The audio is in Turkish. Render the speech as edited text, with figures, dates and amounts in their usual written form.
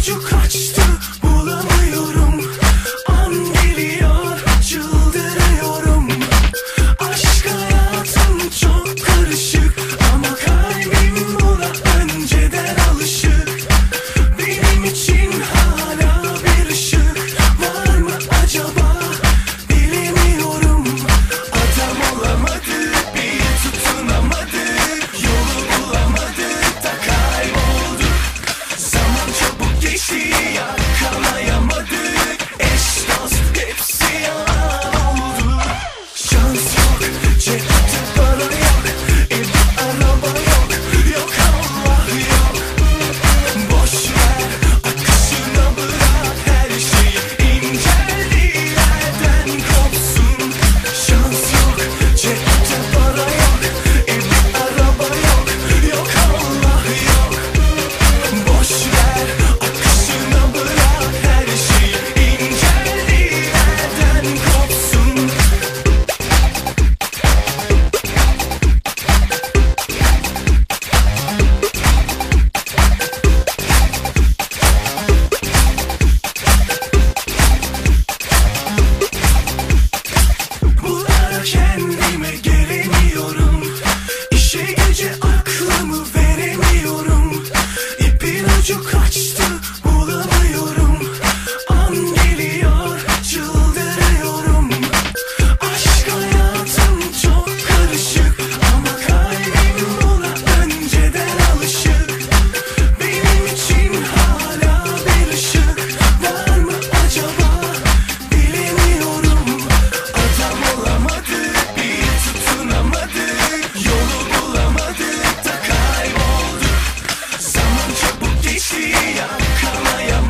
ucu kaçtı, bulamıyorum. An geliyor, çıldırıyorum. Aşk hayatım çok karışık, ama kalbim buna önceden alışık. Benim için hala bir ışık var mı acaba, bilemiyorum. Adam olamadık, bir tutunamadık, yolu bulamadık da kaybolduk. Zaman çabuk geçti, yakalayamadık. Eş dost hepsi yalan oldu. Şans yok, cepte para yok, evde araba yok, yok Allah yok. Boş ver, akışına bırak her şeyi, inceldiği yerden kopsun. Şans yok, cepte para yok, evde araba yok, yok Allah yok. Boş ver, akışına bırak her şeyi, inceldiği yerden kopsun. Bu ara kendime gelemiyorum. İşe güce aklımı veremiyorum. İpin ucu kaçtı, bulamıyorum. An geliyor, çıldırıyorum. Aşk hayatım çok karışık, ama kalbim buna önceden alışık. Benim için hala bir ışık var mı acaba, bilemiyorum. Adam olamadık, bir tutunamadık, yolu bulamadık da kaybolduk. Zaman çabuk geçti, yakalayamadık.